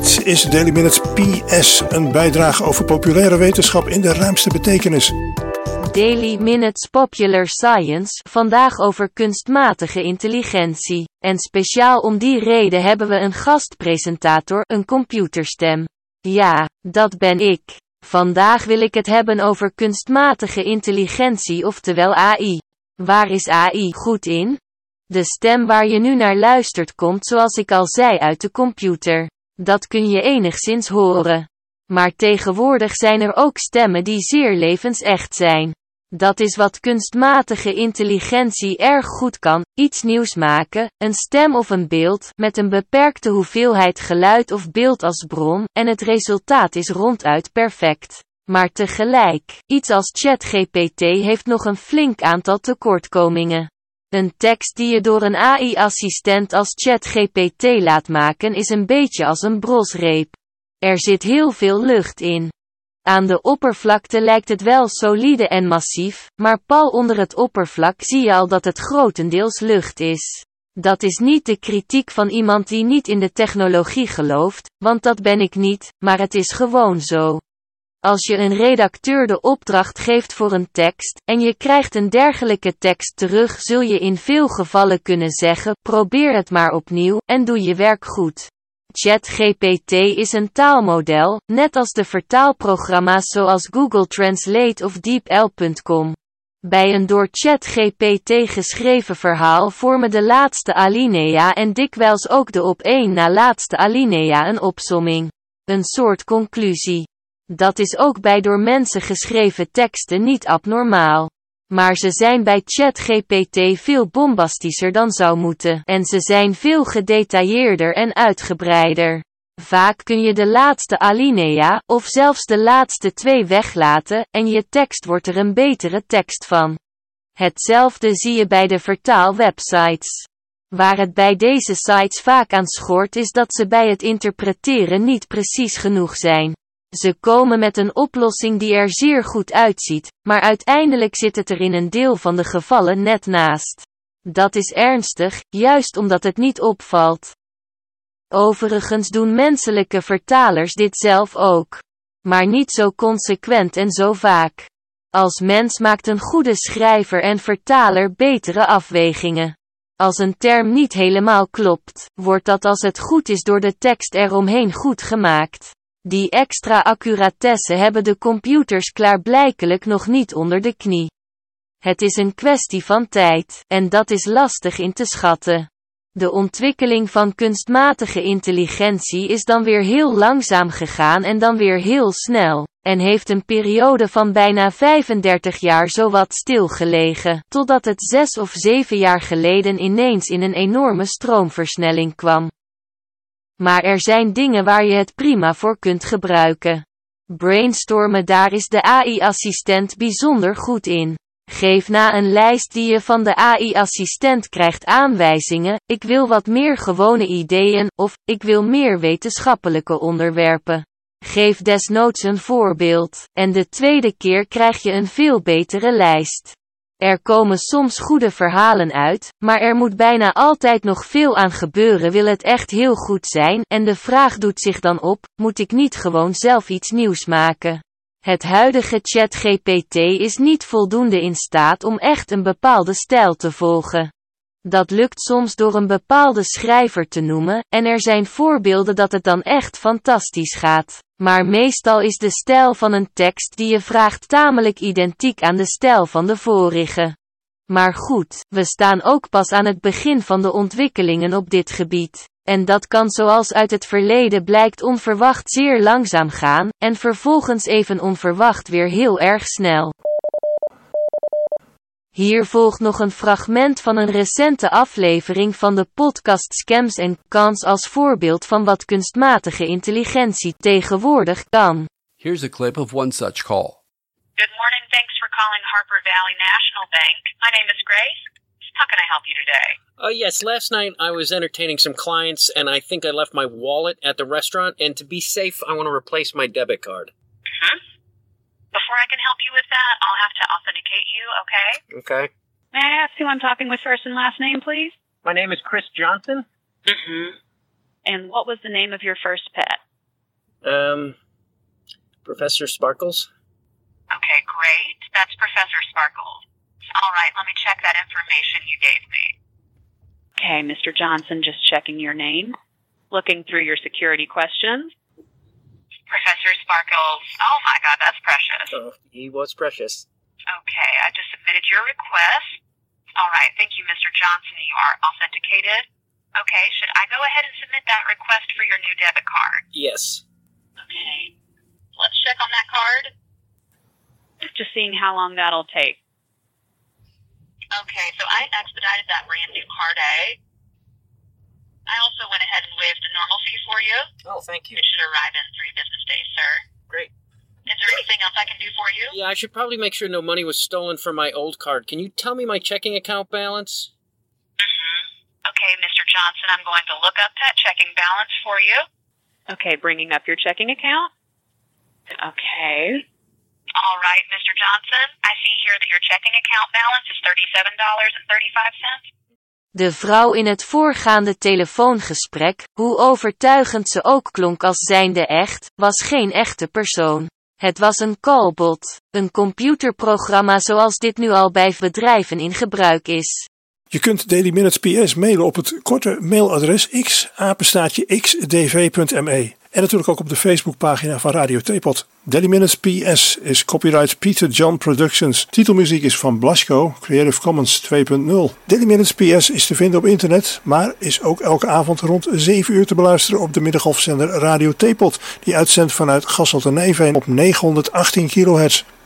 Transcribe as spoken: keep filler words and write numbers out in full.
Dit is Daily Minutes P S, een bijdrage over populaire wetenschap in de ruimste betekenis. Daily Minutes Popular Science, vandaag over kunstmatige intelligentie. En speciaal om die reden hebben we een gastpresentator, een computerstem. Ja, dat ben ik. Vandaag wil ik het hebben over kunstmatige intelligentie, oftewel A I. Waar is A I goed in? De stem waar je nu naar luistert komt, zoals ik al zei, uit de computer. Dat kun je enigszins horen. Maar tegenwoordig zijn er ook stemmen die zeer levensecht zijn. Dat is wat kunstmatige intelligentie erg goed kan: iets nieuws maken, een stem of een beeld, met een beperkte hoeveelheid geluid of beeld als bron, en het resultaat is ronduit perfect. Maar tegelijk, iets als ChatGPT heeft nog een flink aantal tekortkomingen. Een tekst die je door een A I-assistent als ChatGPT laat maken is een beetje als een brosreep. Er zit heel veel lucht in. Aan de oppervlakte lijkt het wel solide en massief, maar pal onder het oppervlak zie je al dat het grotendeels lucht is. Dat is niet de kritiek van iemand die niet in de technologie gelooft, want dat ben ik niet, maar het is gewoon zo. Als je een redacteur de opdracht geeft voor een tekst, en je krijgt een dergelijke tekst terug, zul je in veel gevallen kunnen zeggen: probeer het maar opnieuw, en doe je werk goed. ChatGPT is een taalmodel, net als de vertaalprogramma's zoals Google Translate of DeepL punt com. Bij een door ChatGPT geschreven verhaal vormen de laatste alinea en dikwijls ook de op één na laatste alinea een opsomming. Een soort conclusie. Dat is ook bij door mensen geschreven teksten niet abnormaal. Maar ze zijn bij ChatGPT veel bombastischer dan zou moeten. En ze zijn veel gedetailleerder en uitgebreider. Vaak kun je de laatste alinea, of zelfs de laatste twee weglaten, en je tekst wordt er een betere tekst van. Hetzelfde zie je bij de vertaalwebsites. Waar het bij deze sites vaak aan schort is dat ze bij het interpreteren niet precies genoeg zijn. Ze komen met een oplossing die er zeer goed uitziet, maar uiteindelijk zit het er in een deel van de gevallen net naast. Dat is ernstig, juist omdat het niet opvalt. Overigens doen menselijke vertalers dit zelf ook. Maar niet zo consequent en zo vaak. Als mens maakt een goede schrijver en vertaler betere afwegingen. Als een term niet helemaal klopt, wordt dat als het goed is door de tekst eromheen goed gemaakt. Die extra accuratesse hebben de computers klaarblijkelijk nog niet onder de knie. Het is een kwestie van tijd, en dat is lastig in te schatten. De ontwikkeling van kunstmatige intelligentie is dan weer heel langzaam gegaan en dan weer heel snel, en heeft een periode van bijna vijfendertig jaar zowat stilgelegen, totdat het zes of zeven jaar geleden ineens in een enorme stroomversnelling kwam. Maar er zijn dingen waar je het prima voor kunt gebruiken. Brainstormen, daar is de A I-assistent bijzonder goed in. Geef na een lijst die je van de A I-assistent krijgt aanwijzingen: ik wil wat meer gewone ideeën, of ik wil meer wetenschappelijke onderwerpen. Geef desnoods een voorbeeld, en de tweede keer krijg je een veel betere lijst. Er komen soms goede verhalen uit, maar er moet bijna altijd nog veel aan gebeuren wil het echt heel goed zijn, en de vraag doet zich dan op: moet ik niet gewoon zelf iets nieuws maken? Het huidige ChatGPT is niet voldoende in staat om echt een bepaalde stijl te volgen. Dat lukt soms door een bepaalde schrijver te noemen, en er zijn voorbeelden dat het dan echt fantastisch gaat. Maar meestal is de stijl van een tekst die je vraagt tamelijk identiek aan de stijl van de vorige. Maar goed, we staan ook pas aan het begin van de ontwikkelingen op dit gebied. En dat kan, zoals uit het verleden blijkt, onverwacht zeer langzaam gaan, en vervolgens even onverwacht weer heel erg snel. Hier volgt nog een fragment van een recente aflevering van de podcast Scams and Cons als voorbeeld van wat kunstmatige intelligentie tegenwoordig kan. Here's a clip of one such call. Good morning. Thanks for calling Harper Valley National Bank. My name is Grace. How can I help you today? Uh, yes, last night I was entertaining some clients and I think I left my wallet at the restaurant, and to be safe, I want to replace my debit card. Mm-hmm. Before I can help you with that, I'll have to authenticate you, okay? Okay. May I ask who I'm talking with first and last name, please? My name is Chris Johnson. Mm-hmm. And what was the name of your first pet? Um, Professor Sparkles? Okay, great. That's Professor Sparkles. All right, let me check that information you gave me. Okay, Mister Johnson, just checking your name. Looking through your security questions. Professor Sparkles. Oh my God, that's precious. Oh, he was precious. Okay, I just submitted your request. All right, thank you, Mister Johnson. You are authenticated. Okay, should I go ahead and submit that request for your new debit card? Yes. Okay, let's check on that card. Just seeing how long that'll take. Okay, so I expedited that brand new card A. I also went ahead and waived the normal fee for you. Oh, thank you. It should arrive in three business days, sir. Great. Is there anything else I can do for you? Yeah, I should probably make sure no money was stolen from my old card. Can you tell me my checking account balance? Mm-hmm. Okay, Mister Johnson, I'm going to look up that checking balance for you. Okay, bringing up your checking account. Okay. All right, Mister Johnson, I see here that your checking account balance is thirty-seven dollars and thirty-five cents. De vrouw in het voorgaande telefoongesprek, hoe overtuigend ze ook klonk als zijnde echt, was geen echte persoon. Het was een callbot, een computerprogramma zoals dit nu al bij bedrijven in gebruik is. Je kunt Daily Minutes P S mailen op het korte mailadres x apenstaartje x d v punt m e. En natuurlijk ook op de Facebookpagina van Radio Teapot. Daily Minutes P S is copyright Peter John Productions. Titelmuziek is van Blasco, Creative Commons twee punt nul. Daily Minutes P S is te vinden op internet, maar is ook elke avond rond zeven uur te beluisteren op de middengolfzender Radio Teapot, die uitzendt vanuit Gasselt en Nijveen op negenhonderdachttien kilohertz.